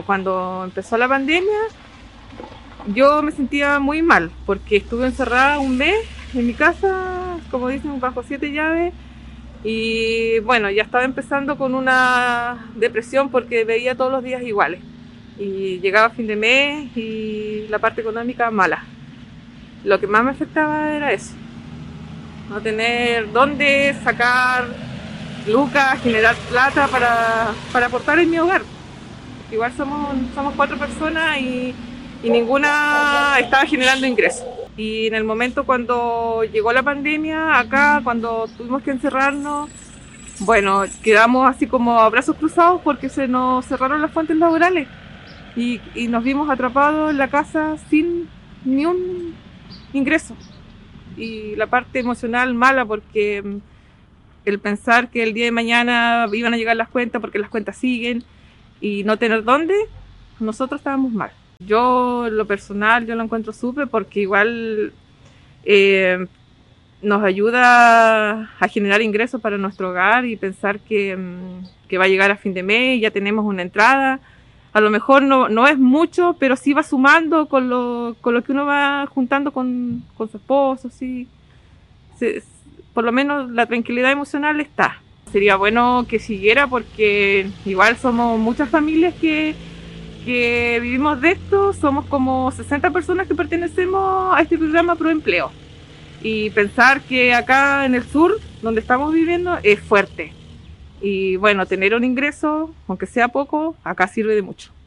cuando empezó la pandemia, yo me sentía muy mal porque estuve encerrada un mes en mi casa, como dicen, bajo 7 llaves. Y bueno, ya estaba empezando con una depresión porque veía todos los días iguales. Y llegaba fin de mes y la parte económica mala. Lo que más me afectaba era eso. No tener dónde sacar lucas, generar plata para aportar en mi hogar. Igual somos 4 personas y ninguna estaba generando ingresos. Y en el momento cuando llegó la pandemia, acá, cuando tuvimos que encerrarnos, bueno, quedamos así como a brazos cruzados porque se nos cerraron las fuentes laborales y nos vimos atrapados en la casa sin ni un ingreso. Y la parte emocional mala porque el pensar que el día de mañana iban a llegar las cuentas porque las cuentas siguen y no tener dónde, nosotros estábamos mal. Yo, lo personal, yo lo encuentro súper porque igual nos ayuda a generar ingresos para nuestro hogar y pensar que va a llegar a fin de mes y ya tenemos una entrada. A lo mejor no es mucho, pero sí va sumando con lo que uno va juntando con su esposo, sí. Por lo menos la tranquilidad emocional está. Sería bueno que siguiera porque igual somos muchas familias que vivimos de esto, somos como 60 personas que pertenecemos a este programa Proempleo. Y pensar que acá en el sur, donde estamos viviendo, es fuerte. Y bueno, tener un ingreso, aunque sea poco, acá sirve de mucho.